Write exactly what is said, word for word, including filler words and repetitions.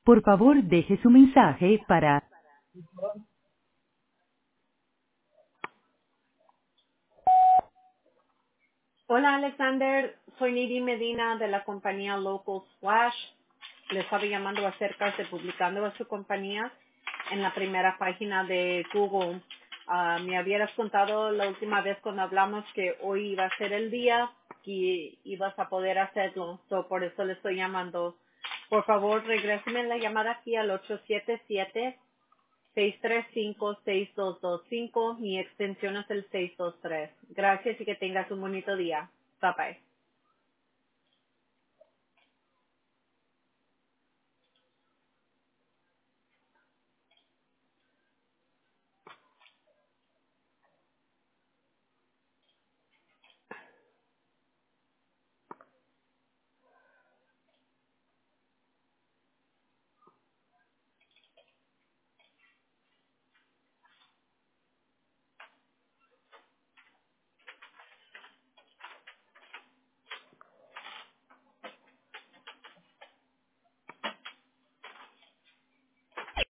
Por favor, deje su mensaje para... Hola Alexander, soy Nidhi Medina de la compañía Local Splash. Le estaba llamando acerca de publicando a su compañía en la primera página de Google. Ah, me habías contado la última vez cuando hablamos que hoy iba a ser el día que ibas a poder hacerlo. So, por eso le estoy llamando. Por favor, regréseme la llamada aquí al ocho siete siete, seis tres cinco, seis dos dos cinco. Mi extensión es el seis dos tres. Gracias y que tengas un bonito día. Bye bye.